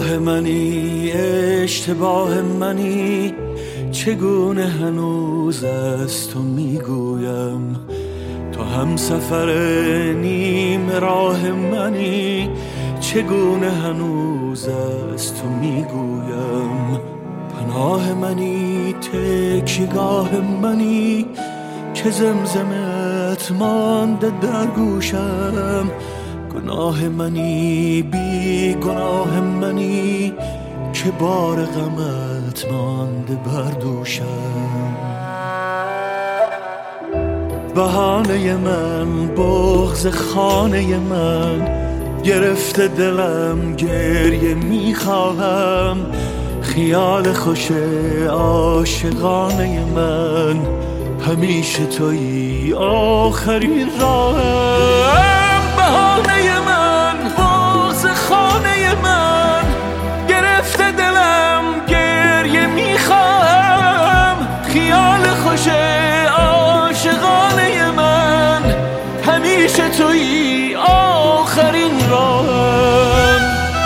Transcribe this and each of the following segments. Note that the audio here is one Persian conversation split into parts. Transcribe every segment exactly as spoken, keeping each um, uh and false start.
گناه منی، اشتباه منی، چگونه هنوز از تو میگویم. تو هم سفر نیم راه منی، چگونه هنوز از تو میگویم. پناه منی، تکیه‌گاه منی، که زمزمت مانده در گوشم. گناه منی، بی گناه منی، که بار غمت مانده بر دوشم. بهانه من، بغض خانه من، گرفته دلم گریه میخواهم. خیال خوش عاشقانه من، همیشه تویی آخرین راهم. بهانه من، بغض خانه من، گرفته دلم گریه میخواهم. خیال خوش عاشقانه من، همیشه تویی آخرین راهم.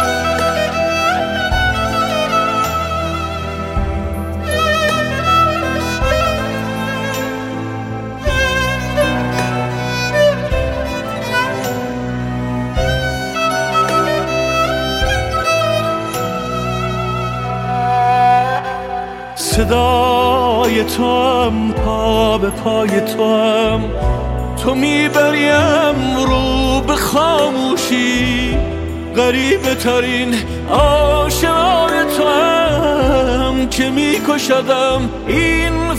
صدای تو هم، پا به پای تو هم، تو میبریم رو به خاموشی. غریبه ترین عاشقان تو هم، که میکشدم این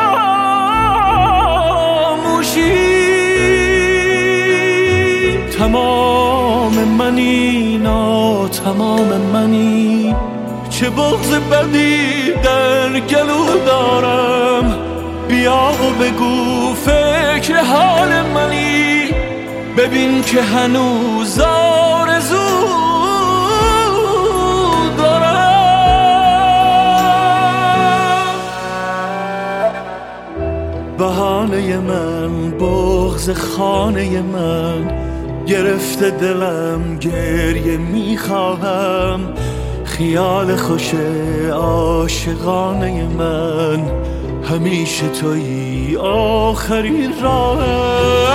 فراموشی. تمام منی، نا تمام منی، چه بغض بدی در گلو دارم. بیا و بگو فکر حال منی، ببین که هنوز آرزو دارم. بهانه من، بغض خانه من، گرفته دلم گریه میخواهم. خیال خوش عاشقانه من، همیشه تویی آخرین راهم.